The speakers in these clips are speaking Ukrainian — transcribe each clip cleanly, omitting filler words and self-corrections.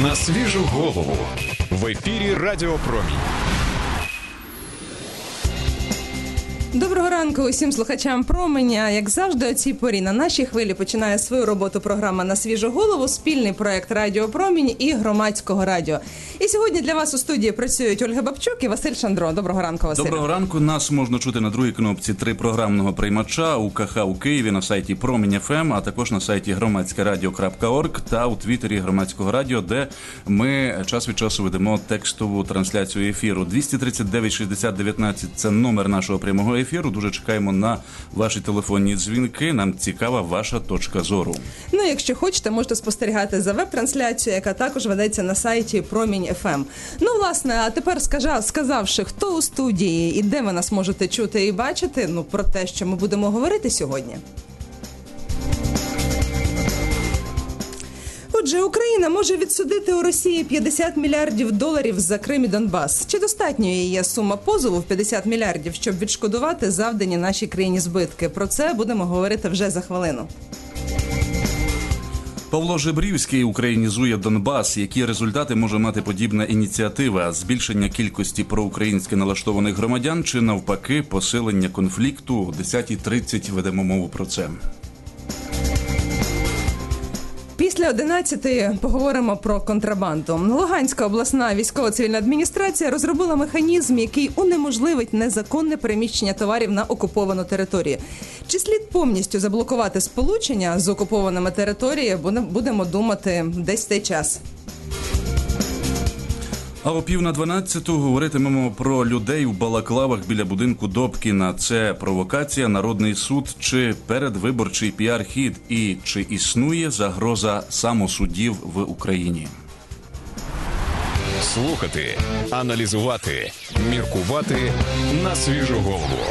На свіжу голову. В ефірі Радіо Промінь. Доброго ранку усім слухачам Променя. Як завжди, о цій порі на нашій хвилі починає свою роботу програма «На свіжу голову», спільний проект Радіо Промінь і Громадського радіо. І сьогодні для вас у студії працюють Ольга Бабчук і Василь Шандро. Доброго ранку, Василь. Доброго ранку. Нас можна чути на другій кнопці 3 програмного приймача УКХ у Києві, на сайті Промінь ФМ, а також на сайті громадськерадіо.орг та у твіттері Громадського радіо, де ми час від часу ведемо текстову трансляцію ефіру. 239 60 19 – це номер нашого прямого ефіру. Дуже чекаємо на ваші телефонні дзвінки. Нам цікава ваша точка зору. Ну, якщо хочете, можете спостерігати за веб-трансляцією, яка також ведеться на сайті Промінь ФМ. Ну, власне, а тепер сказавши, хто у студії і де ви нас можете чути і бачити, ну, про те, що ми будемо говорити сьогодні. Отже, Україна може відсудити у Росії 50 мільярдів доларів за Крим і Донбас. Чи достатньою є сума позову в 50 мільярдів, щоб відшкодувати завдані нашій країні збитки? Про це будемо говорити вже за хвилину. Павло Жебрівський українізує Донбас. Які результати може мати подібна ініціатива? Збільшення кількості проукраїнськи налаштованих громадян чи, навпаки, посилення конфлікту? О 10:30 ведемо мову про це. Після 11-ї поговоримо про контрабанду. Луганська обласна військово-цивільна адміністрація розробила механізм, який унеможливить незаконне переміщення товарів на окуповану територію. Чи слід повністю заблокувати сполучення з окупованими територіями, будемо думати десь в цей час. А о 11:50 говоритимемо про людей в балаклавах біля будинку Добкіна. Це провокація, народний суд чи передвиборчий піар-хід? І чи існує загроза самосудів в Україні? Слухати, аналізувати, міркувати на свіжу голову.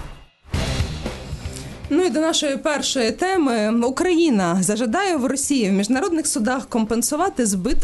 Ну і до нашої першої теми. Україна зажадає в Росії в міжнародних судах компенсувати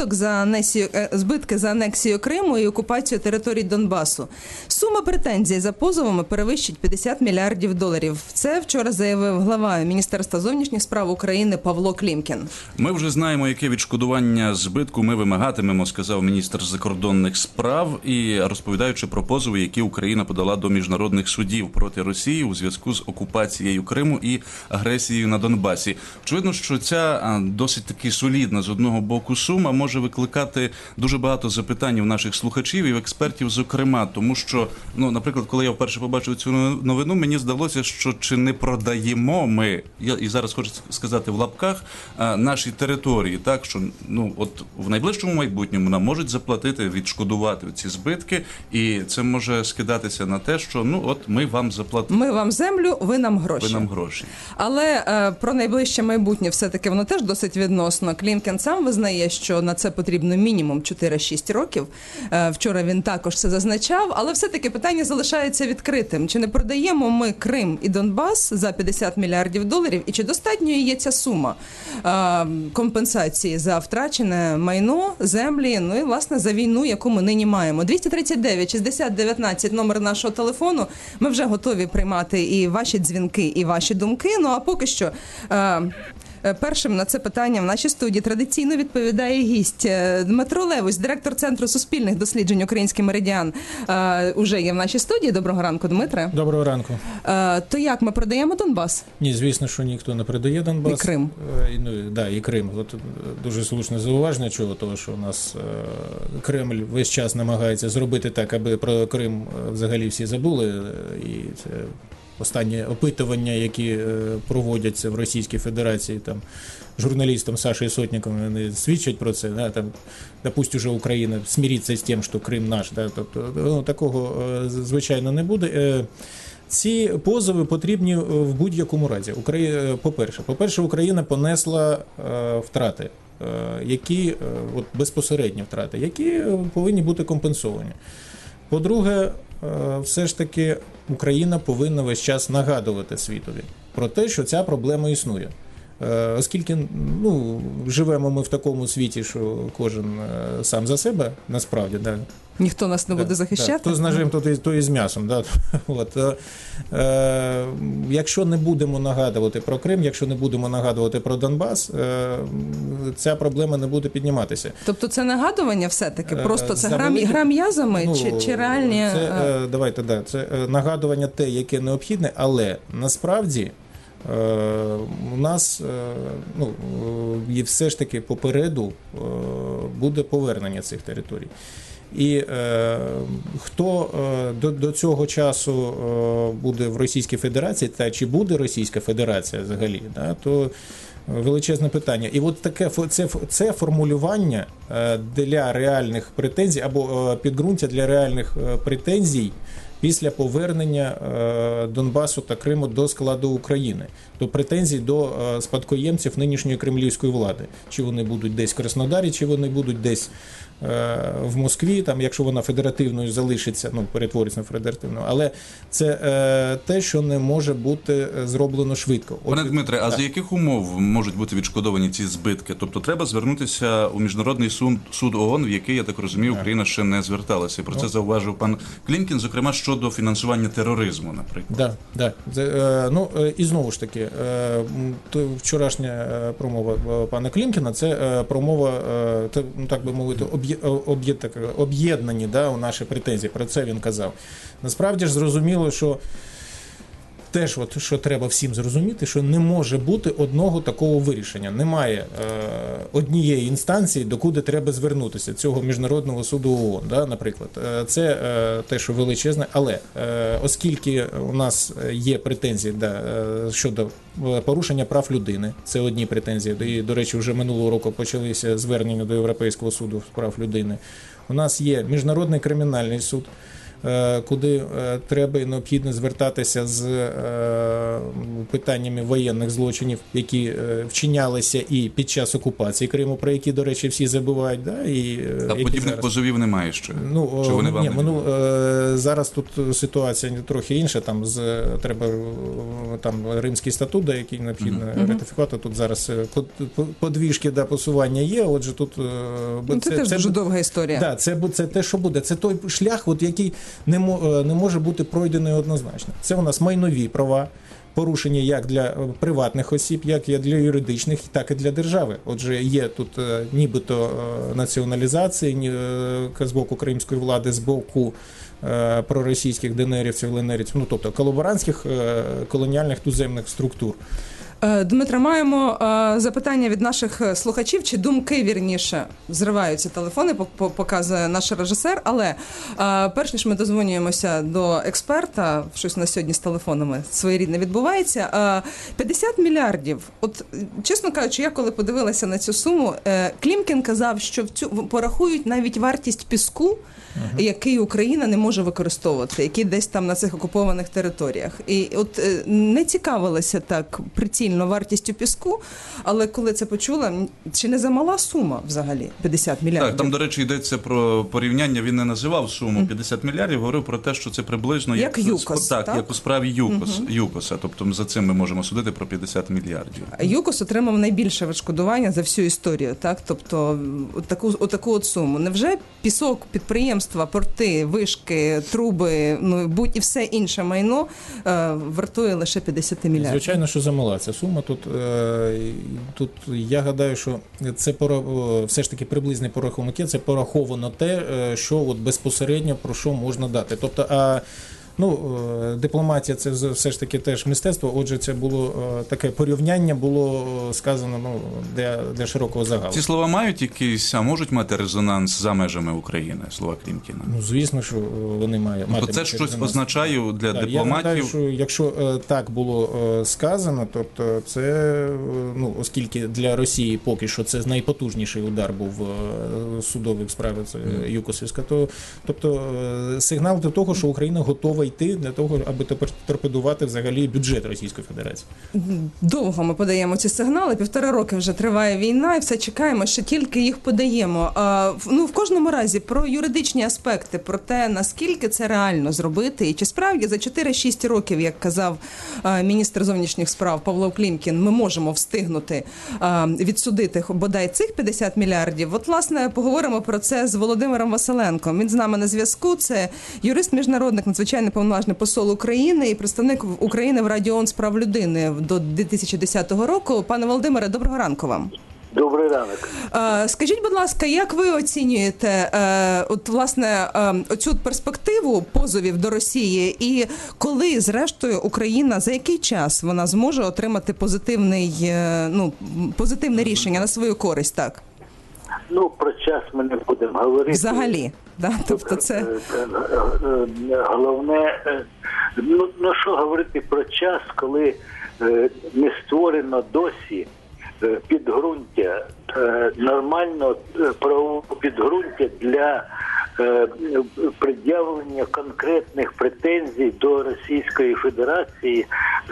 збитки за анексію Криму і окупацію територій Донбасу. Сума претензій за позовами перевищить 50 мільярдів доларів. Це вчора заявив глава Міністерства зовнішніх справ України Павло Клімкін. Ми вже знаємо, яке відшкодування збитку ми вимагатимемо, сказав міністр закордонних справ, і розповідаючи про позови, які Україна подала до міжнародних судів проти Росії у зв'язку з окупацією Криму і агресією на Донбасі. Очевидно, що ця досить таки солідна з одного боку сума може викликати дуже багато запитань у наших слухачів і в експертів зокрема, тому що, ну, наприклад, коли я вперше побачив цю новину, мені здалося, що чи не продаємо ми, і зараз хочу сказати в лапках, наші території, так, що, ну, от в найближчому майбутньому нам можуть заплатити, відшкодувати ці збитки, і це може скидатися на те, що, ну, от ми вам заплатимо. Ми вам землю, ви нам гроші. Але про найближче майбутнє все-таки воно теж досить відносно. Клімкін сам визнає, що на це потрібно мінімум 4-6 років. Вчора він також це зазначав, але все-таки питання залишається відкритим. Чи не продаємо ми Крим і Донбас за 50 мільярдів доларів? І чи достатньою є ця сума компенсації за втрачене майно, землі, ну і, власне, за війну, яку ми нині маємо? 239 60 19 номер нашого телефону. Ми вже готові приймати і ваші дзвінки, і ваші думки. Ну, а поки що першим на це питання в нашій студії традиційно відповідає гість Дмитро Левусь, директор Центру суспільних досліджень «Український меридіан», уже є в нашій студії. Доброго ранку, Дмитре. Доброго ранку. То як, ми продаємо Донбас? Ні, звісно, що ніхто не продає Донбас. І Крим. І Крим. От дуже слушне зауваження чого, того, що у нас Кремль весь час намагається зробити так, аби про Крим взагалі всі забули. І це останні опитування, які проводяться в Російській Федерації, там, журналістом Сашей Сотниковим, вони свідчать про це. Да, там, да пусть уже Україна смириться з тим, що Крим наш. Да, тобто, такого, звичайно, не буде. Ці позови потрібні в будь-якому разі. По-перше, Україна понесла втрати, які, от, безпосередні втрати, які повинні бути компенсовані. По-друге, все ж таки Україна повинна весь час нагадувати світові про те, що ця проблема існує. Оскільки живемо ми в такому світі, що кожен сам за себе, насправді, да. Ніхто нас не буде захищати. Хто з ножем, то і з м'ясом. Да. Якщо не будемо нагадувати про Крим, якщо не будемо нагадувати про Донбас, ця проблема не буде підніматися. Тобто це нагадування все-таки? Просто це гра м'язами чи реальні... Це нагадування те, яке необхідне, але насправді у нас і все ж таки попереду буде повернення цих територій. І хто до цього часу буде в Російській Федерації, та чи буде Російська Федерація взагалі, да, то величезне питання. І от таке це формулювання для реальних претензій або підґрунтя для реальних претензій після повернення Донбасу та Криму до складу України, до претензій до спадкоємців нинішньої кремлівської влади. Чи вони будуть десь в Краснодарі, чи вони будуть десь в Москві, там, якщо вона федеративною залишиться, перетвориться на федеративну. Але це те, що не може бути зроблено швидко. Пане Дмитре, а за яких умов можуть бути відшкодовані ці збитки? Тобто треба звернутися у Міжнародний суд ООН, в який, я так розумію, Україна ще не зверталася. І про це зауважив пан Клімкін, зокрема, щодо фінансування тероризму, наприклад. І знову ж таки, вчорашня промова пана Клімкіна, це промова, так би мовити, об'єднані, да, у наші претензії. Про це він казав. Насправді ж зрозуміло, що теж, що треба всім зрозуміти, що не може бути одного такого вирішення. Немає однієї інстанції, докуди треба звернутися, цього Міжнародного суду ООН, да, наприклад. Це те, що величезне, але оскільки у нас є претензії щодо порушення прав людини, це одні претензії, і, до речі, вже минулого року почалися звернення до Європейського суду з прав людини. У нас є Міжнародний кримінальний суд, куди треба і необхідно звертатися з питаннями воєнних злочинів, які вчинялися і під час окупації Криму, про які, до речі, всі забувають. А подібних позовів немає ще? Чи вони вам зараз тут ситуація трохи інша, треба Римський статут, який необхідно ратифікувати, тут зараз подвіжки посування є, отже тут... Це теж дуже довга історія. Так, це те, що буде. Це той шлях, який не може бути пройдений однозначно. Це у нас майнові права, порушення як для приватних осіб, як і для юридичних, так і для держави. Отже, є тут нібито націоналізації з боку кримської влади, з боку проросійських ДНРівців, ЛНРівців, тобто колаборантських колоніальних туземних структур. Дмитре, маємо запитання від наших слухачів, чи думки, вірніше, зриваються телефони, показує наш режисер, але перш ніж ми дозвонюємося до експерта, щось на сьогодні з телефонами своєрідне відбувається, 50 мільярдів. От, чесно кажучи, я коли подивилася на цю суму, Клімкін казав, що порахують навіть вартість піску, який Україна не може використовувати, який десь там на цих окупованих територіях. І от не цікавилася так прицільно вартістю піску, але коли це почула, чи не замала сума взагалі 50 мільярдів? Так, там, до речі, йдеться про порівняння, він не називав суму 50 мільярдів, говорив про те, що це приблизно як ЮКОС, так, як у справі ЮКОСа, тобто за цим ми можемо судити про 50 мільярдів. ЮКОС отримав найбільше відшкодування за всю історію, так? Тобто отаку суму. Невже пісок, підприємства, порти, вишки, труби, і все інше майно вартує лише 50 мільярдів? Звичайно, що замала ця сума. Тут я гадаю, що це все ж таки приблизний порахунок є, це пораховано те, що безпосередньо про що можна дати. Тобто, дипломатія – це все ж таки теж мистецтво, отже, це було таке порівняння, було сказано для широкого загалу. Ці слова мають якийсь, а можуть мати резонанс за межами України, слова Клімкіна? Звісно, що вони мають мати це щось резонанс. Означає для дипломатів? Я гадаю, що якщо так було сказано, тобто це, оскільки для Росії поки що це найпотужніший удар був судовий в справі ЮКОСівська, тобто сигнал до того, що Україна готова мова йти для того, аби торпедувати взагалі бюджет Російської Федерації. Довго ми подаємо ці сигнали, 1,5 роки вже триває війна, і все чекаємо, що тільки їх подаємо. В кожному разі про юридичні аспекти, про те, наскільки це реально зробити, і чи справді за 4-6 років, як казав міністр зовнішніх справ Павло Клімкін, ми можемо встигнути відсудити бодай цих 50 мільярдів. От, власне, поговоримо про це з Володимиром Василенком. Він з нами на зв'язку. Це юрист-міжнародник, надзвичайний повноважний посол України і представник України в Раді ООН з прав людини до 2010 року. Пане Володимире, доброго ранку вам. Добрий ранок. Скажіть, будь ласка, як ви оцінюєте оцю перспективу позовів до Росії, і коли, зрештою, Україна, за який час вона зможе отримати позитивне рішення на свою користь, так? Про час ми не будемо говорити. Взагалі, да? Тобто це... Головне, що говорити про час, коли не створено досі підґрунтя, нормального правового підґрунтя для пред'явлення конкретних претензій до Російської Федерації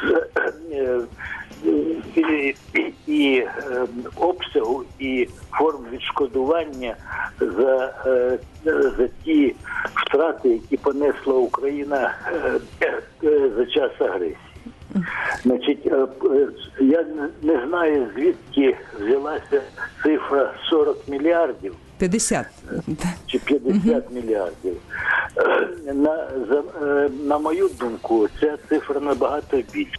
і обсягу і форм відшкодування за ті втрати, які понесла Україна за час агресії. Значить, я не знаю, звідки взялася цифра 40 мільярдів. 50. Чи 50 мільярдів. На мою думку, ця цифра набагато більша.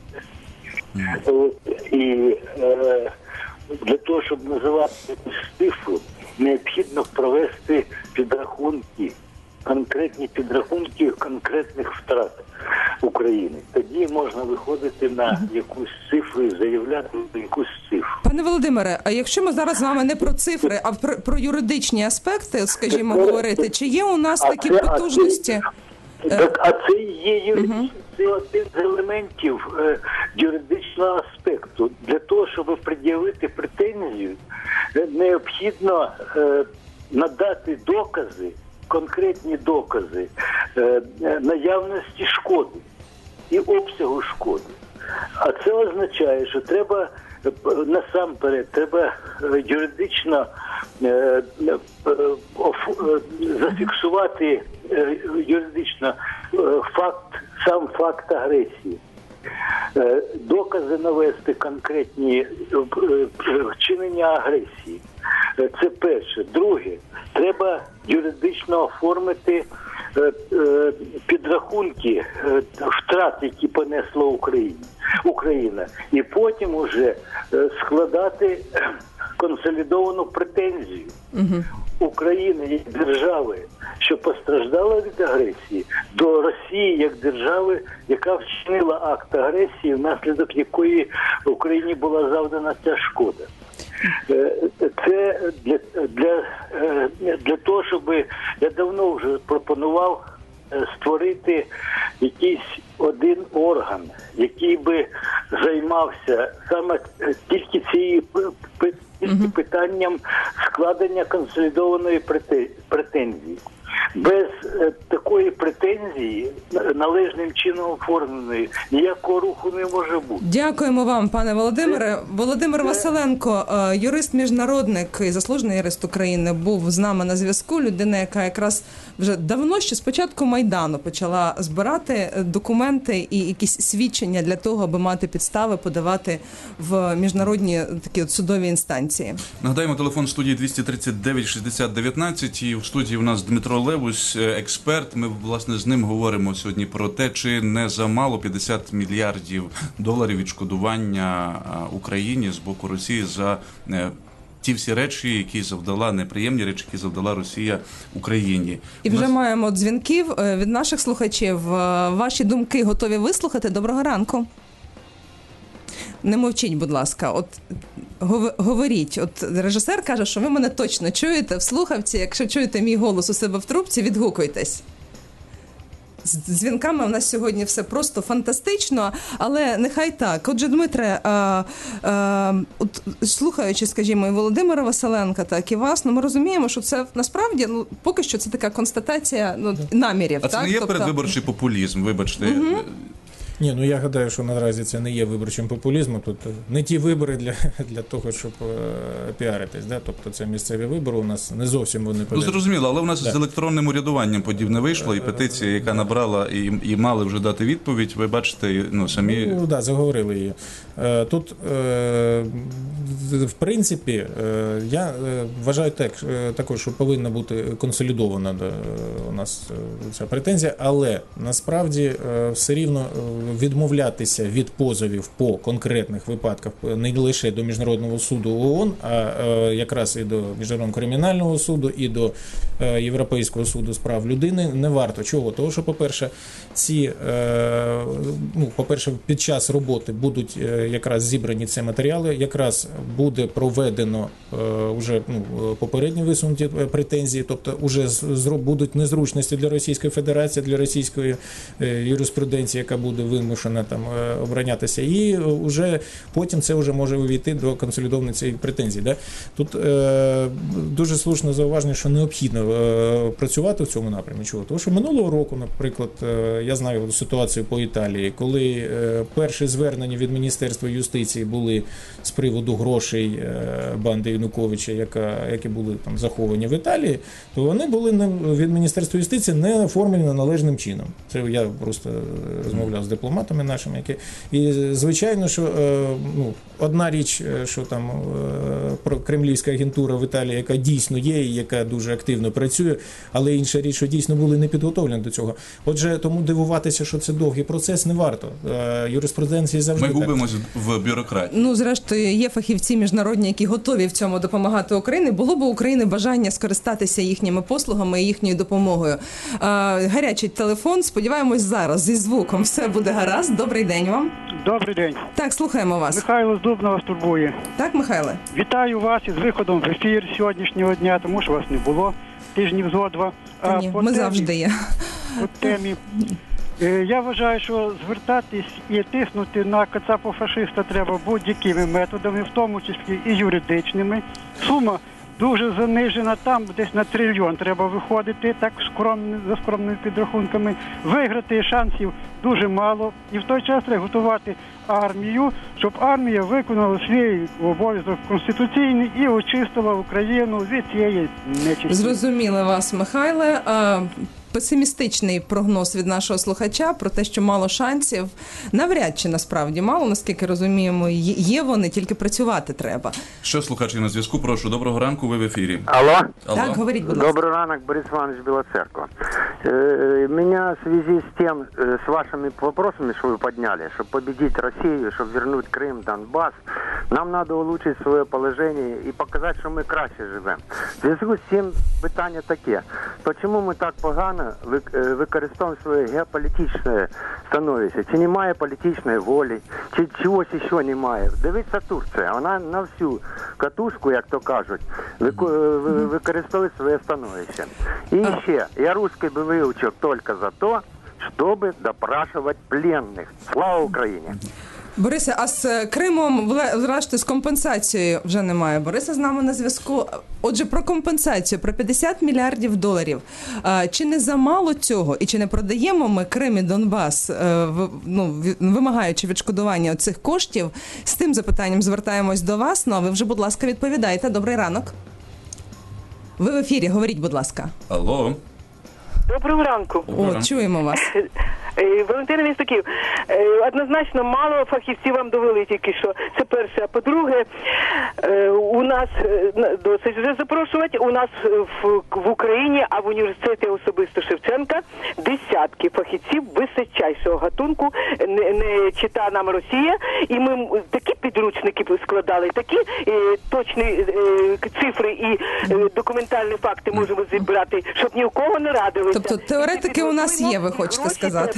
І для того, щоб називати цифру, необхідно провести конкретні підрахунки конкретних втрат України. Тоді можна виходити на якусь цифру і заявляти якусь цифру. Пане Володимире, а якщо ми зараз з вами не про цифри, а про юридичні аспекти, скажімо, говорити, чи є у нас такі потужності? А це є юридичні. Це один з елементів юридичного аспекту. Для того, щоб пред'явити претензію, необхідно надати докази, конкретні докази наявності шкоди і обсягу шкоди. А це означає, що треба насамперед юридично зафіксувати юридично сам факт агресії. Докази навести конкретні вчинення агресії. Це перше. Друге, треба юридично оформити підрахунки втрат, які понесла Україна. І потім уже складати консолідовану претензію України як держави, що постраждала від агресії, до Росії як держави, яка вчинила акт агресії, внаслідок якої Україні була завдана ця шкода. Це для того, щоб я давно вже пропонував створити якийсь один орган, який би займався саме тільки питанням складення консолідованої претензії. Без такої претензії, належним чином оформленої, ніякого руху не може бути. Дякуємо вам, пане Володимире. Володимир Василенко, юрист-міжнародник і заслужений юрист України, був з нами на зв'язку. Людина, яка якраз вже давно, ще з початку Майдану, почала збирати документи і якісь свідчення для того, аби мати підстави подавати в міжнародні такі судові інстанції. Нагадаємо, телефон студії 239 60 19, і в студії у нас Дмитро Левусь, експерт. Ми, власне, з ним говоримо сьогодні про те, чи не замало 50 мільярдів доларів відшкодування Україні з боку Росії за ті всі речі, які завдала, неприємні речі, які завдала Росія Україні. І вже маємо дзвінків від наших слухачів. Ваші думки готові вислухати? Доброго ранку. Не мовчіть, будь ласка. От говоріть. От режисер каже, що ви мене точно чуєте в слухавці. Якщо чуєте мій голос у себе в трубці, відгукуйтесь. з дзвінками у нас сьогодні все просто фантастично, але нехай так. Отже, Дмитре, от, слухаючи, скажімо, і Володимира Василенка, так і вас, ми розуміємо, що це насправді, поки що це така констатація намірів. А це не є передвиборчий популізм, вибачте. Ні, я гадаю, що наразі це не є виборчим популізмом. Тут не ті вибори для того, щоб піаритись. Да? Тобто це місцеві вибори, у нас не зовсім вони пов'язані. Зрозуміло, але у нас з електронним урядуваннем подібне вийшло, і петиція, яка набрала, і мали вже дати відповідь, ви бачите, самі... Заговорили її. Тут, в принципі, я вважаю також, що повинна бути консолідована у нас ця претензія, але насправді все рівно відмовлятися від позовів по конкретних випадках не лише до Міжнародного суду ООН, а якраз і до Міжнародного кримінального суду, і до Європейського суду з прав людини не варто. Чого? Тому що, по-перше, під час роботи будуть якраз зібрані ці матеріали, якраз буде проведено вже попередні висунуті претензії, тобто вже будуть незручності для Російської Федерації, для російської юриспруденції, яка буде вимушена там оборонятися, і вже потім це вже може увійти до консолідованої цієї претензії. Да? Тут дуже слушно зауваження, що необхідно працювати в цьому напрямі. Чого? Тому що минулого року, наприклад, я знаю ситуацію по Італії, коли перші звернення від Міністерства юстиції були з приводу грошей банди Януковича, які були там заховані в Італії, то вони були від Міністерства юстиції не оформлені належним чином. Це я просто розмовляв з дипломатами нашими, і звичайно, що одна річ, що там кремлівська агентура в Італії, яка дійсно є і яка дуже активно працює, але інша річ, що дійсно були не підготовлені до цього. Отже, тому дивуватися, що це довгий процес, не варто. Юриспруденції завжди ми губимося в бюрократії. Зрештою, є фахівці міжнародні, які готові в цьому допомагати Україні. Було б у України бажання скористатися їхніми послугами і їхньою допомогою. Гарячий телефон, сподіваємось, зараз зі звуком все буде гаразд. Добрий день вам. Добрий день. Так, слухаємо вас. Михайло з Дубна вас турбує. Так, Михайле. Вітаю вас із виходом в ефір сьогоднішнього дня, тому що вас не було тижнів зо два. Ми завжди є. По темі. Я вважаю, що звертатись і тиснути на кацапа-фашиста треба будь-якими методами, в тому числі і юридичними. Сума дуже занижена, там десь на 1 трильйон треба виходити, так за скромними підрахунками. Виграти шансів дуже мало. І в той час треба готувати армію, щоб армія виконала свій обов'язок конституційний і очистила Україну від цієї нечисті. Зрозуміли вас, Михайле. Песимістичний прогноз від нашого слухача про те, що мало шансів. Навряд чи насправді мало, наскільки розуміємо, є вони, тільки працювати треба. Що слухачі на зв'язку? Прошу, доброго ранку, ви в ефірі. Алло. Так, говоріть, будь ласка. Добрый ранок, Борис Иванович Белоцерква. Меня в связи с тем, с вашими вопросами, что вы подняли, чтобы победить Россию, чтобы вернуть Крым, Донбасс, нам надо улучшить свое положение и показать, что мы краще живем. В зв'язку з цим питання таке. Почему ми так погано використовуємо своє геополітичне становище? Чи немає політичної волі, чи чогось ще немає? Дивіться, Турція, вона на всю катушку, як то кажуть, використовує своє становище. І ще, я русский би вивчив тільки за то, щоб допрашувати пленних. Слава Україні! Борисе, а з Кримом, врешті, з компенсацією вже немає. Бориса з нами на зв'язку. Отже, про компенсацію, про $50 мільярдів. Чи не замало цього? І чи не продаємо ми Крим і Донбас, вимагаючи відшкодування цих коштів? З тим запитанням звертаємось до вас. А ви вже, будь ласка, відповідайте. Добрий ранок. Ви в ефірі, говоріть, будь ласка. Алло. Доброго ранку. Чуємо вас. Валентина Містаків, однозначно мало фахівців вам довели тільки що. Це перше. А по-друге, у нас досить вже запрошувати, у нас в Україні, а в університеті особисто Шевченка, десятки фахівців височайшого гатунку, не чита нам Росія, і ми такі підручники складали, такі точні цифри і документальні факти можемо зібрати, щоб ні у кого не радилися. Тобто теоретики у нас є, ви хочете сказати?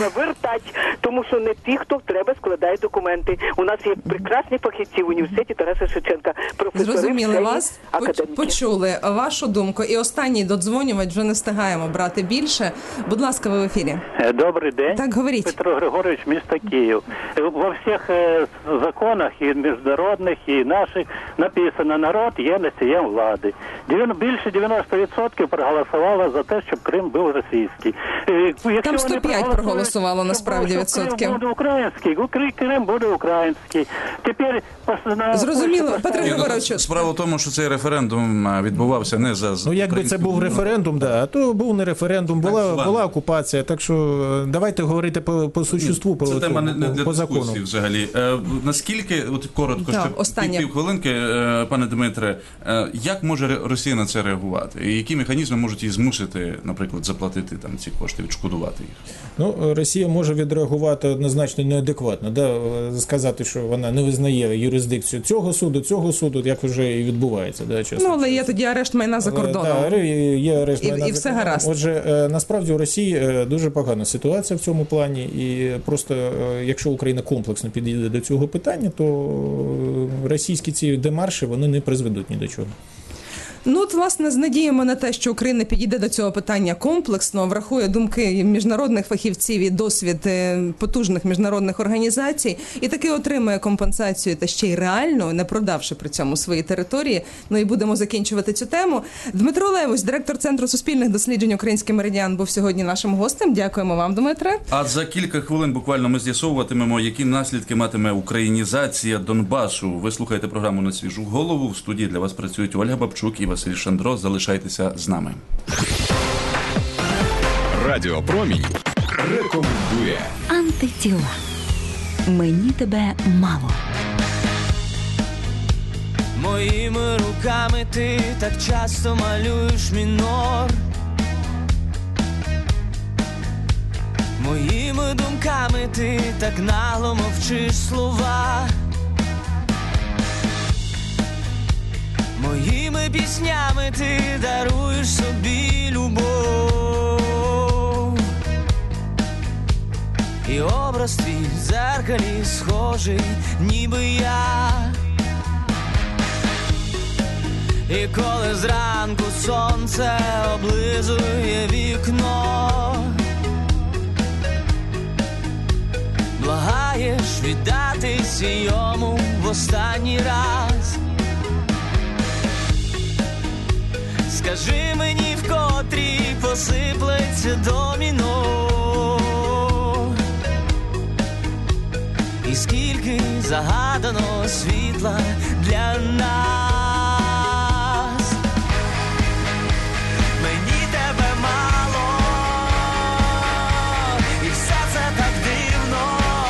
нужно вертати, тому що не ті, хто треба, складає документи. У нас є прекрасні фахівці в університеті Тараса Шевченка, професори. Зрозуміли вас, академіки. почули вашу думку. І останній додзвонювач, вже не встигаємо брати більше. Будь ласка, ви в ефірі. Добрий день. Так, говоріть. Петро Григорович, місто Київ. Во всіх законах, і міжнародних, і наших, написано, народ є носієм влади. Більше 90% проголосувало за те, щоб Крим був російський. Там 105 проголосувало, насправді, відсотків. Крим буде український, Крим буде український. Тепер... Зрозуміло, Петро Григоровичу. Справа в тому, що цей референдум відбувався не за... Ну, якби це був референдум, да, то був не референдум, була окупація. Так що давайте говорити по существу, це тема не для по закону. дискусії взагалі. Наскільки, от коротко, ще півхвилинки, пане Дмитре, як може Росія на це реагувати? І які механізми можуть її змусити, наприклад, заплатити там ці кошти, відшкодувати їх? Ну, Росія може відреагувати однозначно неадекватно, да, сказати, що вона не визнає юрисдикцію цього суду, як вже і відбувається. Да, чесно. Ну, але є тоді арешт майна за кордоном. Да, є арешт майна і за все кордоном. гаразд. Отже, насправді у Росії дуже погана ситуація в цьому плані, і просто якщо Україна комплексно підійде до цього питання, то російські ці демарші, вони не призведуть ні до чого. Ну, от, власне, з надіями на те, що Україна підійде до цього питання комплексно, врахує думки міжнародних фахівців і досвід потужних міжнародних організацій, і таки отримає компенсацію, та ще й реально, не продавши при цьому свої території. Ну і будемо закінчувати цю тему. Дмитро Левусь, директор Центру суспільних досліджень «Український меридіан», був сьогодні нашим гостем. Дякуємо вам, Дмитре. А за кілька хвилин буквально ми з'ясовуватимемо, які наслідки матиме українізація Донбасу. Ви слухаєте програму «На свіжу голову». В студії для вас працюють Ольга Бабчук і Василь Шандро. Залишайтеся з нами. Радіо Промінь рекомендує антитіла. Мені тебе мало. Моїми руками ти так часто малюєш мінор. Моїми думками ти так нагло мовчиш слова. Моїми піснями ти даруєш собі любов. І образ твій в дзеркалі схожий, ніби я. І коли зранку сонце облизує вікно, благаєш віддатись йому в останній раз. Скажи мені, в котрій посиплеться доміно, і скільки загадано світла для нас. Мені тебе мало, і все це так дивно.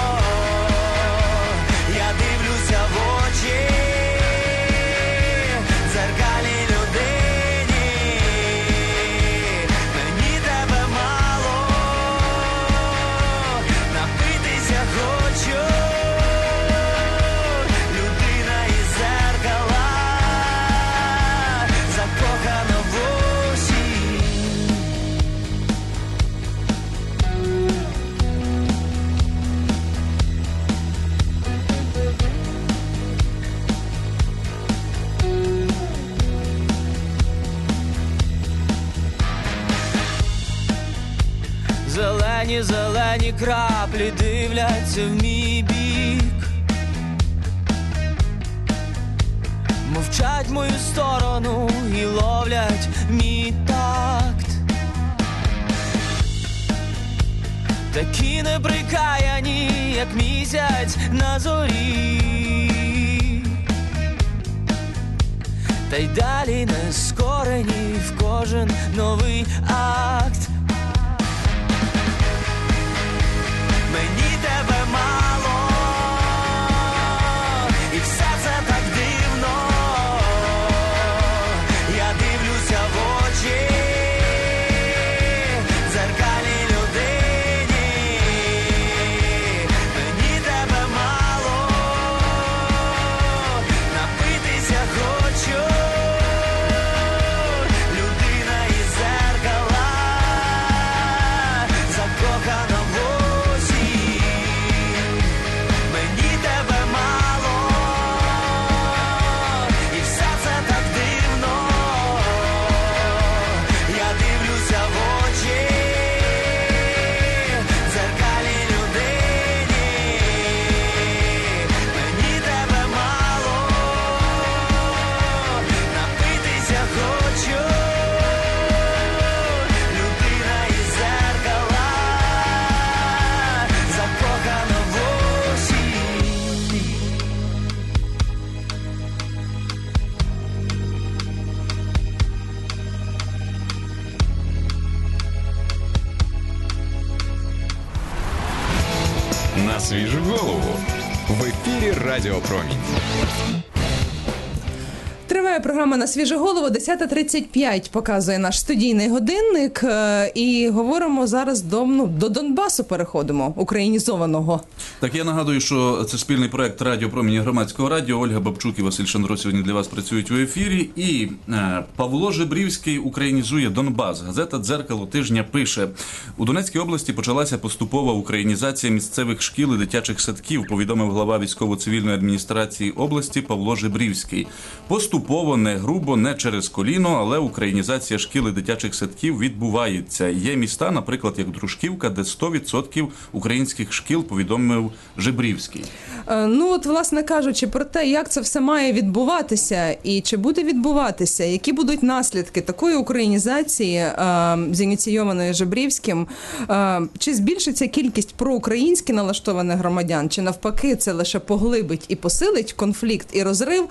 Я дивлюся в очі дзеркалі людині. Мені тебе мало, напитися хочу. Людина із дзеркала, закохана в осінь. Зелені, зелені краплі дивляться в мій бік, мовчать мою сторону і ловлять мій такт. Такі неприкаяні, як місяць на зорі, та й далі нескорені в кожен новий акт. Мені тебе мало, і все це так дивно. Я дивлюся в очі дзеркалі людині. Мені тебе мало, напитися хочу. Людина із дзеркала, голову. В ефірі Радіо Промінь. Триває програма «На свіжу голову». 10:35 показує наш студійний годинник. І говоримо зараз до Донбасу переходимо, українізованого. Так, я нагадую, що це спільний проект Радіо Промінь і Громадського радіо. Ольга Бабчук і Василь Шандро сьогодні для вас працюють у ефірі. І Павло Жебрівський українізує Донбас. Газета «Дзеркало тижня» пише: у Донецькій області почалася поступова українізація місцевих шкіл і дитячих садків, повідомив глава військово-цивільної адміністрації області Павло Жебрівський. Поступово, не грубо, не через коліно, але українізація шкіл і дитячих садків відбувається. Є міста, наприклад, як Дружківка, де 100% українських шкіл, повідомив Жебрівський. Ну, от, власне кажучи, про те, як це все має відбуватися і чи буде відбуватися, які будуть наслідки такої українізації, зініційованої Жебрівським, чи збільшиться кількість проукраїнськи налаштованих громадян, чи навпаки це лише поглибить і посилить конфлікт і розрив.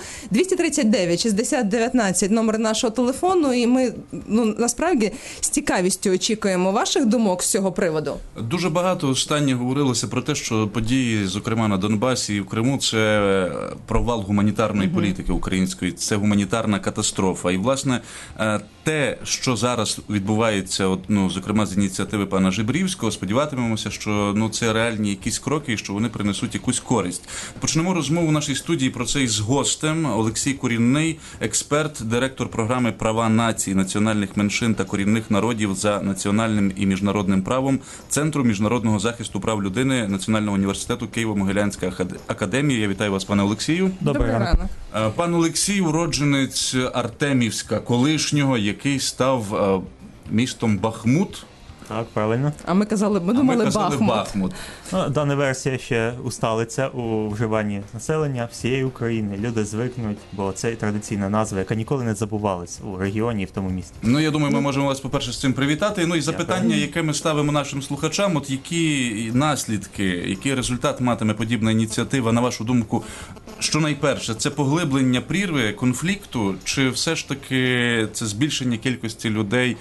239-60-19 номер нашого телефону, і ми, насправді, з цікавістю очікуємо ваших думок з цього приводу. Дуже багато останнє говорилося про те, що події, зокрема на Донбасі і в Криму, це провал гуманітарної політики української, це гуманітарна катастрофа. І, власне, те, що зараз відбувається, зокрема з ініціативи пана Жебрівського, сподіватимемося, що це реальні якісь кроки і що вони принесуть якусь користь. Почнемо розмову в нашій студії про це із гостем. Олексій Курінний, експерт, директор програми «Права націй, національних меншин та корінних народів за національним і міжнародним правом» Центру міжнародного захисту прав людини Національного університету Києво-Могилянська академія. Я вітаю вас, пане Олексію. Добрий ранок. Пан Олексій – уродженець Артемівська, колишнього, який став містом Бахмут. Так, правильно. А ми думали Бахмут. Дана версія ще усталиться у вживанні населення всієї України. Люди звикнуть, бо це традиційна назва, яка ніколи не забувалась у регіоні і в тому місті. Я думаю, ми можемо вас, по-перше, з цим привітати. І запитання, яке ми ставимо нашим слухачам, які наслідки, який результат матиме подібна ініціатива, на вашу думку, що найперше, це поглиблення прірви, конфлікту, чи все ж таки це збільшення кількості людей,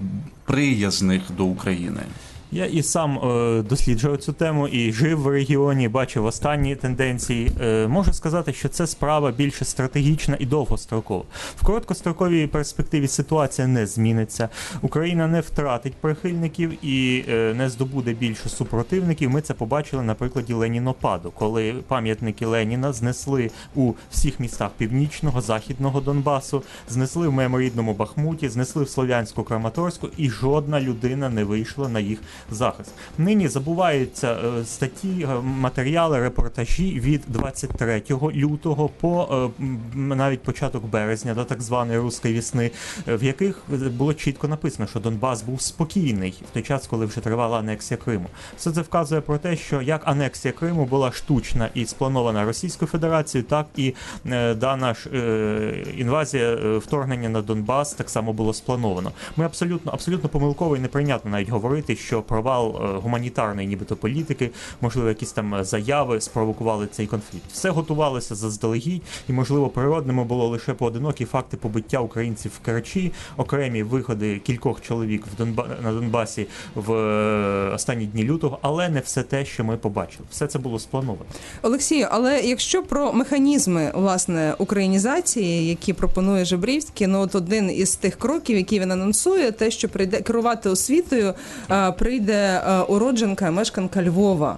приязних до України? Я і сам досліджував цю тему і жив в регіоні, бачив останні тенденції. Можу сказати, що це справа більше стратегічна і довгострокова. В короткостроковій перспективі ситуація не зміниться. Україна не втратить прихильників і не здобуде більше супротивників. Ми це побачили на прикладі Ленінопаду, коли пам'ятники Леніна знесли у всіх містах Північного, Західного Донбасу, знесли в моєму рідному Бахмуті, знесли в Слов'янську, Краматорську, і жодна людина не вийшла на їх захист. Нині забуваються статті, матеріали, репортажі від 23 лютого по навіть початок березня, до так званої «Руської весни», в яких було чітко написано, що Донбас був спокійний в той час, коли вже тривала анексія Криму. Все це вказує про те, що як анексія Криму була штучна і спланована Російською Федерацією, так і дана інвазія, вторгнення на Донбас так само було сплановано. Ми абсолютно помилково і неприйнятно навіть говорити, що провал гуманітарної нібито політики, можливо, якісь там заяви спровокували цей конфлікт. Все готувалося заздалегідь, і, можливо, природними було лише поодинокі факти побиття українців в Керчі, окремі виходи кількох чоловік на Донбасі в останні дні лютого, але не все те, що ми побачили. Все це було сплановано. Олексію, але якщо про механізми, власне, українізації, які пропонує Жебрівський, от один із тих кроків, які він анонсує, те, що прийде керувати освітою, прийде уродженка, мешканка Львова.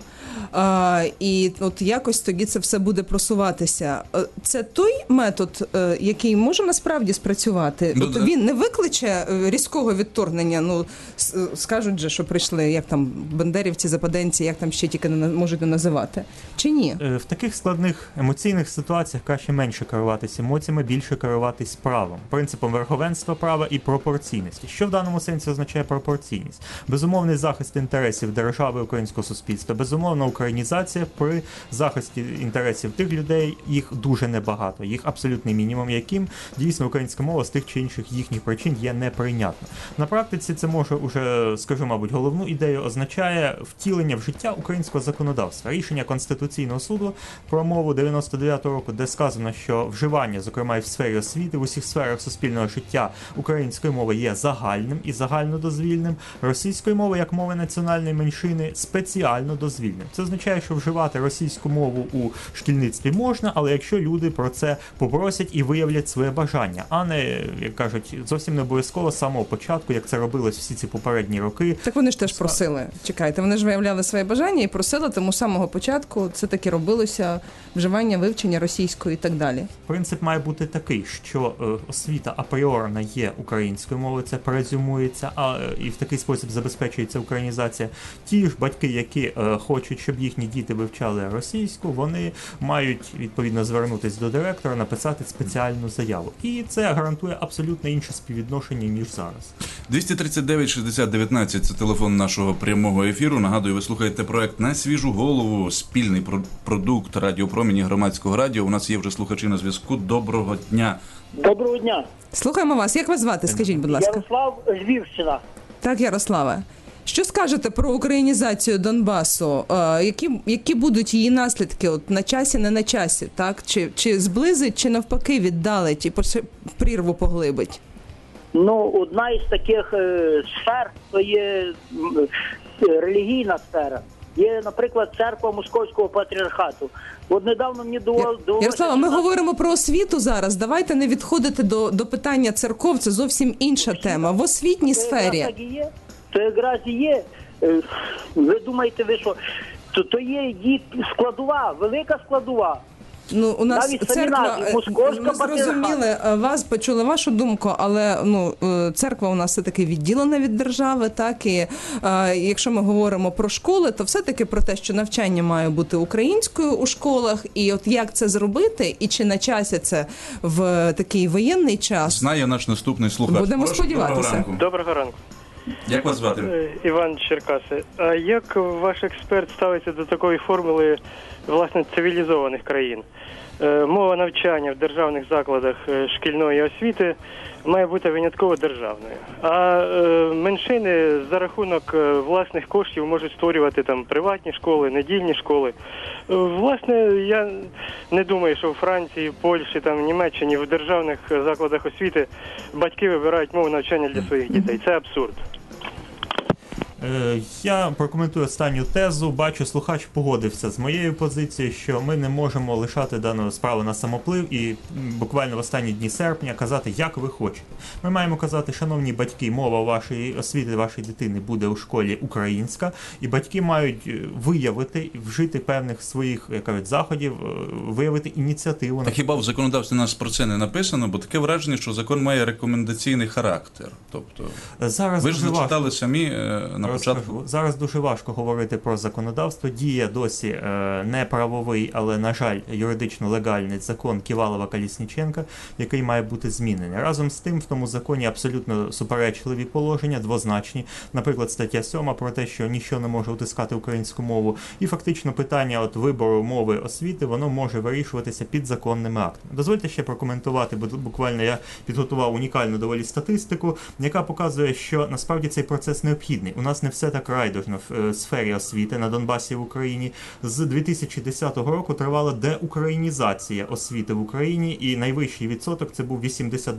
І от якось тоді це все буде просуватися. Це той метод, який може насправді спрацювати? От він не викличе різкого відторгнення, скажуть же, що прийшли, як там, бандерівці, западенці, як там ще тільки можуть називати, чи ні? В таких складних емоційних ситуаціях краще менше керуватися емоціями, більше керуватись правом, принципом верховенства права і пропорційності. Що в даному сенсі означає пропорційність? Безумовний захист інтересів держави, українського суспільства, безумовно, українізація при захисті інтересів тих людей, їх дуже небагато, їх абсолютний мінімум, яким дійсно українська мова з тих чи інших їхніх причин є неприйнятна. На практиці це може уже, скажу, мабуть, головну ідею означає втілення в життя українського законодавства. Рішення Конституційного суду про мову 99-го року, де сказано, що вживання, зокрема і в сфері освіти, в усіх сферах суспільного життя української мови є загальним і загальнодозвільним, російської мови, як мови національної меншини, спеціально дозвільним. Це означає, що вживати російську мову у шкільництві можна, але якщо люди про це попросять і виявлять своє бажання, а не, як кажуть, зовсім не обов'язково з самого початку, як це робилось всі ці попередні роки. Так вони ж теж просили. Чекайте, вони ж виявляли своє бажання і просили, тому з самого початку це таки робилося вживання, вивчення російської і так далі. Принцип має бути такий, що освіта апріорна є українською мовою, це презюмується, і в такий спосіб забезпечується українізація. Ті ж батьки, які хочуть, щоб їхні діти вивчали російську, вони мають, відповідно, звернутися до директора, написати спеціальну заяву. І це гарантує абсолютно інше співвідношення, ніж зараз. 239-60-19 – це телефон нашого прямого ефіру. Нагадую, ви слухаєте проект «На свіжу голову», спільний продукт радіопромені Громадського радіо. У нас є вже слухачі на зв'язку. Доброго дня. Доброго дня. Слухаємо вас. Як вас звати? Скажіть, будь ласка. Ярослав, Львівщина. Так, Ярославе. Що скажете про українізацію Донбасу? Які будуть її наслідки? От на часі, не на часі, так? Чи зблизить, чи навпаки віддалить і прірву поглибить? Ну, одна із таких сфер, то є релігійна сфера. Є, наприклад, церква Московського патріархату. От недавно мені довелося... Ярослава, ми говоримо про освіту зараз. Давайте не відходити до питання церков. Це зовсім інша тема. В освітній сфері. То якраз і є. Ви думаєте, що то є її складова, велика складова. Ну, у нас церква, ми зрозуміли вас, почули вашу думку, але церква у нас все-таки відділена від держави, так, і якщо ми говоримо про школи, то все-таки про те, що навчання має бути українською у школах, і от як це зробити, і чи на часі це в такий воєнний час. Знає наш наступний слухач. Будемо сподіватися. Доброго ранку. Як вас звати? Іван Черкаси. А як ваш експерт ставиться до такої формули, власне, цивілізованих країн? Мова навчання в державних закладах шкільної освіти має бути винятково державною. А меншини за рахунок власних коштів можуть створювати там приватні школи, недільні школи. Власне, я не думаю, що в Франції, Польщі, там, Німеччині в державних закладах освіти батьки вибирають мову навчання для своїх дітей. Це абсурд. Я прокоментую останню тезу. Бачу, слухач погодився з моєю позицією, що ми не можемо лишати дану справу на самоплив і буквально в останні дні серпня казати, як ви хочете. Ми маємо казати, шановні батьки, мова вашої освіти, вашої дитини буде у школі українська, і батьки мають виявити, вжити певних своїх, як кажуть, заходів, виявити ініціативу. Так хіба в законодавстві нас про це не написано? Бо таке враження, що закон має рекомендаційний характер. Тобто, зараз ви ж зачитали самі на початку. Зараз дуже важко говорити про законодавство. Діє досі не правовий, але, на жаль, юридично легальний закон Ківалова-Колісніченка, який має бути змінений. Разом з тим, в тому законі абсолютно суперечливі положення, двозначні. Наприклад, стаття 7 про те, що ніщо не може утискати українську мову. І фактично питання вибору мови освіти, воно може вирішуватися підзаконними актами. Дозвольте ще прокоментувати, бо буквально я підготував унікальну доволі статистику, яка показує, що насправді цей процес необхідний. У нас не все так райдужно в сфері освіти на Донбасі в Україні. З 2010 року тривала деукраїнізація освіти в Україні, і найвищий відсоток це був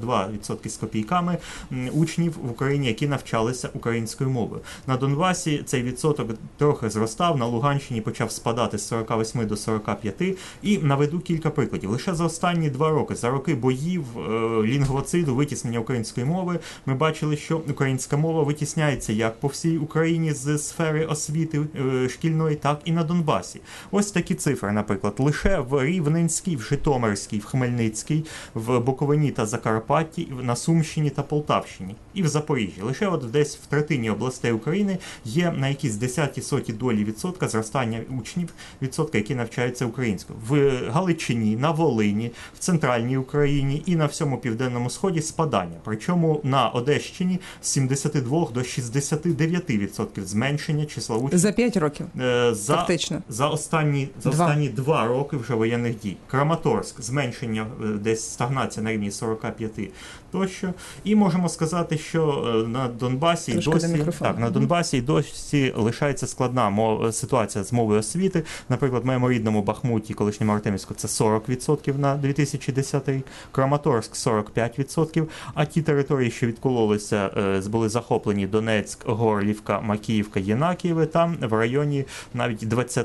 82% з копійками учнів в Україні, які навчалися українською мовою. На Донбасі цей відсоток трохи зростав, на Луганщині почав спадати з 48 до 45, і наведу кілька прикладів. Лише за останні 2 роки, за роки боїв, лінгвоциду, витіснення української мови, ми бачили, що українська мова витісняється як по всій Україні з сфери освіти шкільної, так і на Донбасі. Ось такі цифри, наприклад. Лише в Рівненській, в Житомирській, в Хмельницькій, в Буковині та Закарпатті, на Сумщині та Полтавщині і в Запоріжжі. Лише от десь в третині областей України є на якісь 10-100 долі відсотка зростання учнів, відсотка, які навчаються українською. В Галичині, на Волині, в Центральній Україні і на всьому Південному Сході спадання. Причому на Одещині з 72 до 69% зменшення числа учнів. За 5 років, фактично. За останні 2 роки вже воєнних дій. Краматорськ, зменшення, десь стагнація на рівні 45 тощо. І можемо сказати, що на Донбасі досі лишається складна ситуація з мовою освіти. Наприклад, в моєму рідному Бахмуті, колишньому Артемівську, це 40% на 2010 рік, Краматорськ 45%, а ті території, що відкололися, були захоплені Донецьк, Горлівка, Авдіївка, Макіївка, Єнакієве, там в районі навіть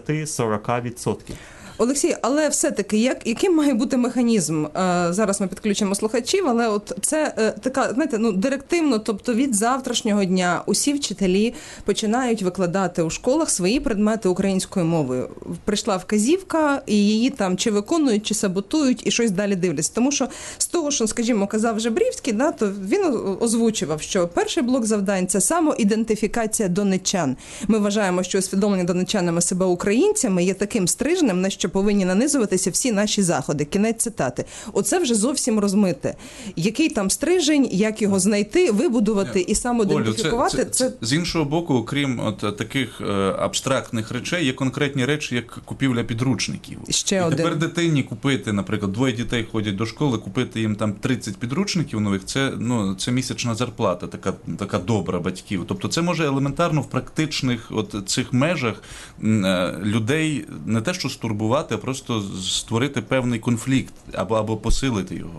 20-40%. Олексій, але все-таки, яким має бути механізм? Зараз ми підключимо слухачів, але от це така, знаєте, директивно, тобто від завтрашнього дня усі вчителі починають викладати у школах свої предмети українською мовою. Прийшла вказівка, і її там чи виконують, чи саботують, і щось далі дивляться. Тому що з того, що, скажімо, казав Жебрівський, то він озвучував, що перший блок завдань – це самоідентифікація донеччан. Ми вважаємо, що усвідомлення донеччанами себе українцями є таким стрижнем, на що повинні нанизуватися всі наші заходи. Кінець цитати. Оце вже зовсім розмите. Який там стрижень, як його знайти, вибудувати і самоідентифікувати? Це з іншого боку, окрім таких абстрактних речей, є конкретні речі, як купівля підручників. Тепер дитині купити, наприклад, 2 дітей ходять до школи, купити їм там 30 підручників нових, це місячна зарплата, така добра батьків. Тобто це може елементарно в практичних цих межах людей не те, що стурбувати, а просто створити певний конфлікт або посилити його.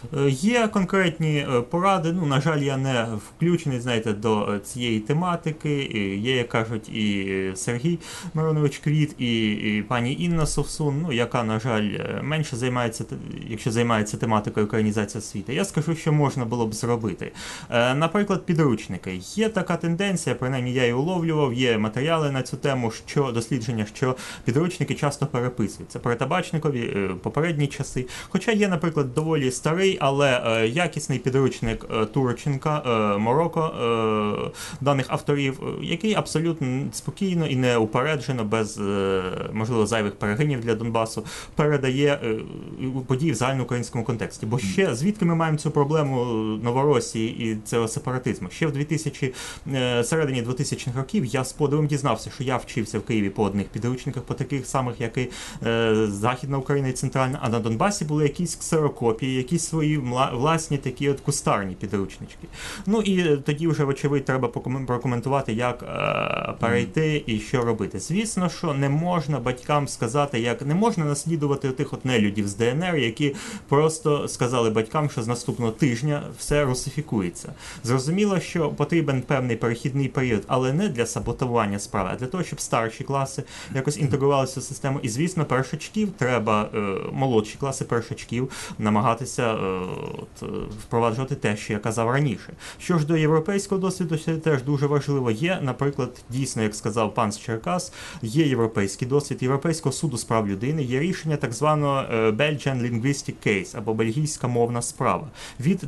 Є конкретні поради, на жаль, я не включений, знаєте, до цієї тематики. Є, як кажуть, і Сергій Миронович Квіт, і пані Інна Совсун, яка, на жаль, менше займається, якщо займається тематикою українізації освіти. Я скажу, що можна було б зробити. Наприклад, підручники. Є така тенденція, принаймні я її уловлював, є матеріали на цю тему, дослідження, що підручники часто переписуються. Перетабачникові, попередні часи. Хоча є, наприклад, доволі старий, але якісний підручник Турченка, Мороко, даних авторів, який абсолютно спокійно і неупереджено, без, можливо, зайвих перегинів для Донбасу, передає події в загальноукраїнському контексті. Бо ще, звідки ми маємо цю проблему Новоросії і цього сепаратизму? Ще в середині 2000-х років я з подивом дізнався, що я вчився в Києві по одних підручниках, по таких самих, як і Західна Україна і Центральна, а на Донбасі були якісь ксерокопії, якісь свої власні такі кустарні підручнички. І тоді вже, вочевидь, треба прокоментувати, як перейти і що робити. Звісно, що не можна батькам сказати, як не можна наслідувати тих нелюдів з ДНР, які просто сказали батькам, що з наступного тижня все русифікується. Зрозуміло, що потрібен певний перехідний період, але не для саботування справи, а для того, щоб старші класи якось інтегрувалися в систему. І, звісно, першачків треба, молодші класи першачків, намагатися впроваджувати те, що я казав раніше. Що ж до європейського досвіду, це теж дуже важливо. Є, наприклад, дійсно, як сказав пан з Черкас, є європейський досвід Європейського суду з прав людини, є рішення так званого Belgian Linguistic Case, або бельгійська мовна справа, від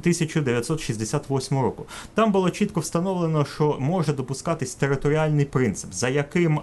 1968 року. Там було чітко встановлено, що може допускатись територіальний принцип, за яким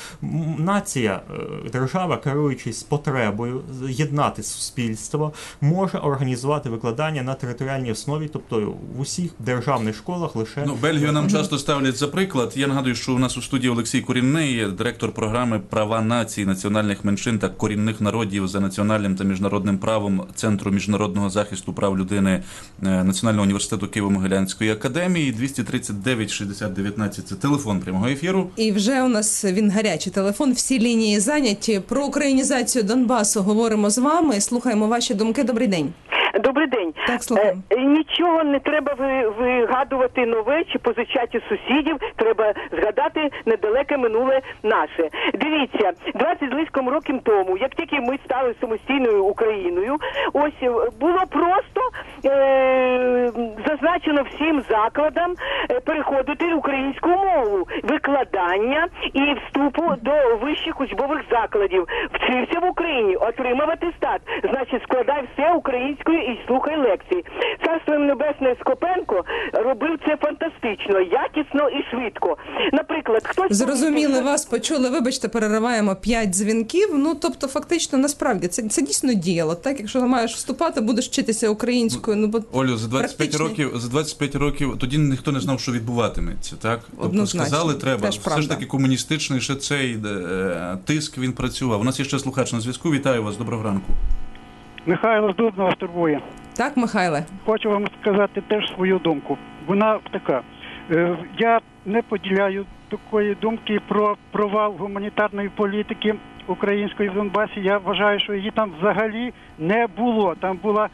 нація, держава, керуючись потребою єднати суспільство, може організувати викладання на територіальній основі, тобто в усіх державних школах лише... Бельгію нам часто ставлять за приклад. Я нагадую, що у нас у студії Олексій Корінний, директор програми «Права націй, національних меншин та корінних народів за національним та міжнародним правом Центру міжнародного захисту прав людини Національного університету Києво-Могилянської академії. 239-60-19 – це телефон прямого ефіру. І вже у нас він гарячий телефон, всі лінії зайняті. Про українізацію Донбасу говоримо з вами, слухаємо ваші думки. Добрий день. Добрий день. Так, слухаємо. Нічого не треба вигадувати нове чи позичати сусідів, треба згадати недалеке минуле наше. Дивіться, 20 з лишком років тому, як тільки ми стали самостійною Україною, ось було просто зазначено всім закладам переходити українську мову, викладання і вступу до вищих учбових закладів. Вчився в Україні, отримав атестат, значить складай все українською і слухай лекції. Царство небесне Скопенко робив це фантастично, якісно і швидко. Наприклад, хтось... Зрозуміли, вас почули. Вибачте, перериваємо 5 дзвінків. Тобто, фактично, насправді, це дійсно діяло. Так, якщо маєш вступати, будеш вчитися українською. Олю, за 25 років тоді ніхто не знав, що відбуватиметься, так? Тобто сказали, треба. Все ж таки комуністичний ще цей тиск, він працював. У нас є ще слухач на зв'язку. Вітаю вас, доброго ранку. Михайло з Дубна вас турбує. Так, Михайле. Хочу вам сказати теж свою думку. Вона така. Я не поділяю такої думки про провал гуманітарної політики української в Донбасі. Я вважаю, що її там взагалі не було. Там була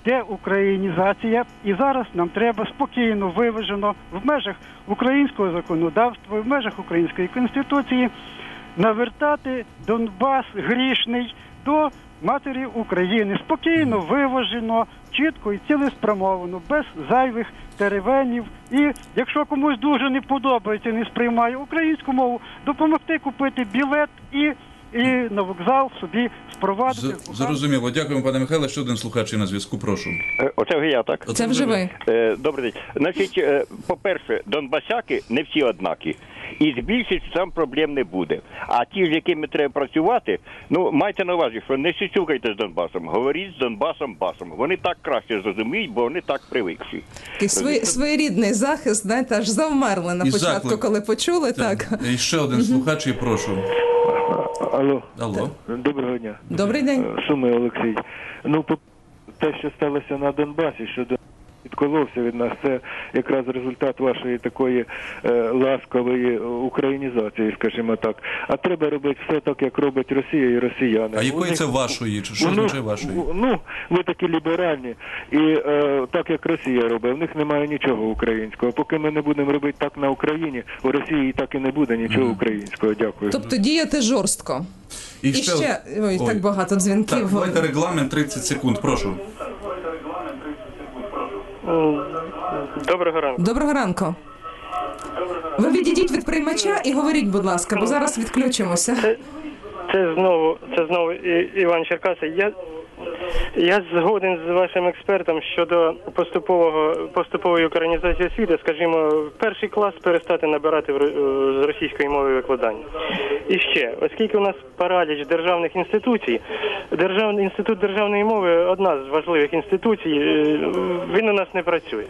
деукраїнізація, і зараз нам треба спокійно, виважено, в межах українського законодавства, в межах української конституції навертати Донбас грішний до матері України. Спокійно, виважено, чітко і цілеспрямовано, без зайвих теревенів. І якщо комусь дуже не подобається, не сприймає українську мову, допомогти купити білет і на вокзал собі спровадити. Зрозуміло. Дякуємо, пане Михайле. Ще один слухач на зв'язку, прошу. Оце вже я, так? Це вже ви. Добрий день. Значить, по-перше, донбасяки не всі однакі. І з більшістю там проблем не буде. А ті, з якими треба працювати, майте на увазі, що не сюсюкайте з Донбасом, говоріть з Донбасом басом. Вони так краще зрозуміють, бо вони так привикші. Своєрідний захист, знаєте, аж завмерли на початку, коли почули. Так. І ще один слухач, і прошу. Алло. Доброго дня. Добрий день. Суми Олексій. Те, що сталося на Донбасі, що відколовся від нас, це якраз результат вашої такої ласкової українізації, скажімо так. А треба робити все так, як робить Росія і росіяни. А якої це вашої? Чи що означає вашої? Ви такі ліберальні. І так, як Росія робить, в них немає нічого українського. Поки ми не будемо робити так на Україні, у Росії так і не буде нічого українського. Дякую. Тобто діяти жорстко. І ще... Ой, так багато дзвінків. Так, давайте регламент 30 секунд, прошу. Доброго ранку. Доброго ранку. Ви відійдіть від приймача і говоріть, будь ласка, бо зараз відключимося. Це знову Іван Черкаси. Я згоден з вашим експертом щодо поступової українізації освіти, скажімо, перший клас перестати набирати з російської мови викладання. І ще, оскільки у нас параліч державних інституцій, Інститут державної мови – одна з важливих інституцій, він у нас не працює.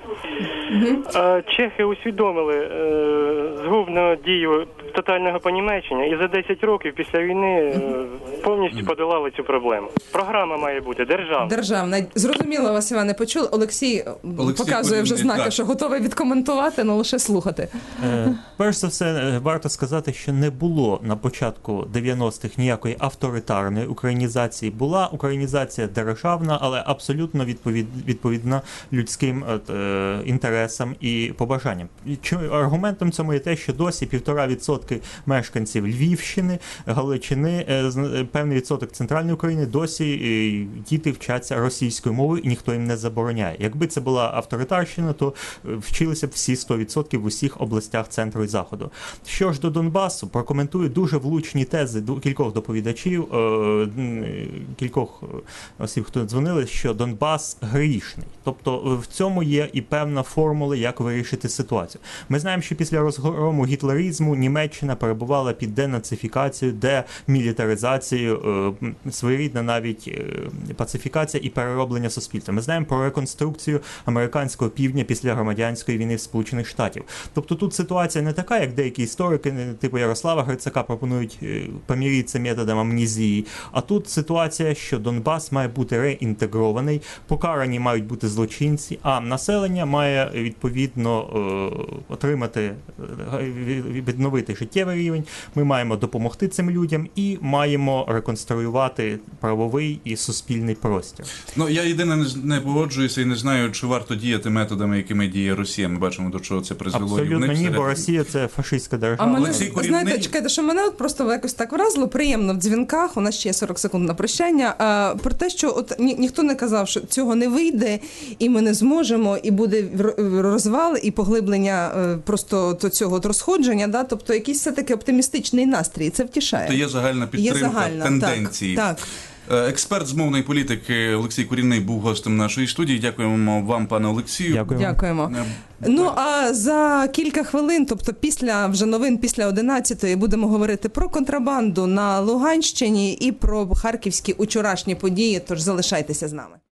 Чехи усвідомили згубну дію тотального понімечення і за 10 років після війни повністю подолали цю проблему. Програма має бути державна. Зрозуміло вас, Іване, почули. Олексій показує вже знаки, що готовий відкоментувати, але лише слухати. Перш за все, варто сказати, що не було на початку 90-х ніякої авторитарної українізації. Була українізація державна, але абсолютно відповідна людським інтересам і побажанням. Аргументом цьому є те, що досі 1,5% мешканців Львівщини, Галичини, певний відсоток центральної України, досі діти вчаться російською мовою і ніхто їм не забороняє. Якби це була авторитарщина, то вчилися б всі 100% в усіх областях центру і заходу. Що ж до Донбасу, прокоментую дуже влучні тези кількох доповідачів, кількох осіб, хто дзвонили, що Донбас грішний. Тобто в цьому є і певна формула, як вирішити ситуацію. Ми знаємо, що після розгрому гітлеризму Німеччина перебувала під денацифікацією, демілітаризацією, своєрідна навіть пацифікація і перероблення суспільства. Ми знаємо про реконструкцію американського півдня після громадянської війни в Сполучених Штатів. Тобто тут ситуація не така, як деякі історики, типу Ярослава Грицака, пропонують поміритися методом амнезії, а тут ситуація, що Донбас має бути реінтегрований, покарані мають бути злочинці, а населення має відповідно отримати, відновити життєвий рівень, ми маємо допомогти цим людям і маємо реконструювати правовий і суспільний простір. Я єдине не погоджуюся і не знаю, чи варто діяти методами, якими діє Росія. Ми бачимо, до чого це призвело. Абсолютно ні, бо Росія – це фашистська держава. Знаєте, чекайте, що мене просто якось так вразило, приємно в дзвінках, у нас ще є 40 секунд на прощання, про те, що ніхто не казав, що цього не вийде, і ми не зможемо, і буде розвал, і поглиблення просто цього розходження, да? Тобто якийсь все-таки оптимістичний настрій, це втішає. То є загальна підтримка тенденції. Так. Експерт з мовної політики Олексій Курінний був гостем нашої студії. Дякуємо вам, пане Олексію. Дякуємо. А за кілька хвилин, тобто після вже новин, після 11-ї, будемо говорити про контрабанду на Луганщині і про харківські учорашні події, тож залишайтеся з нами.